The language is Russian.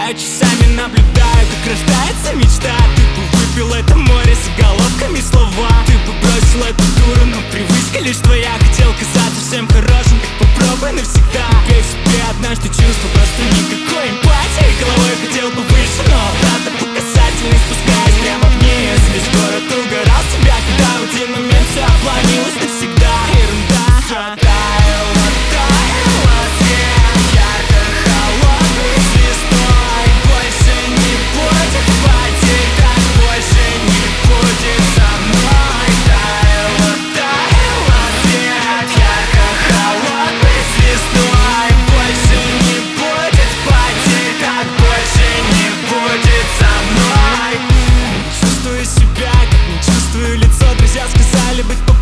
мечтаю, часами наблюдаю, как рождается мечта. Ты бы выпил это море с заголовками слова. Ты бы бросил эту дуру, но привычка лишь твоя. Хотел казаться всем хорошим, так попробуй навсегда. Купи в себе однажды чувство, просто никакой эмпатии. Головой хотел бы выше, но обратно по касательной спускаясь прямо вниз. Весь город угорал с тебя, когда в один момент все отклонилось навсегда. Ерунда. Таяло, таяло свет ярко-холодной звездой. Больше не будет потерь, так больше не будет со мной. Таяло, таяло свет ярко-холодной звездой. Больше не будет потерь, так больше не будет со мной. Чувствую себя, как не чувствую лицо. Друзья сказали быть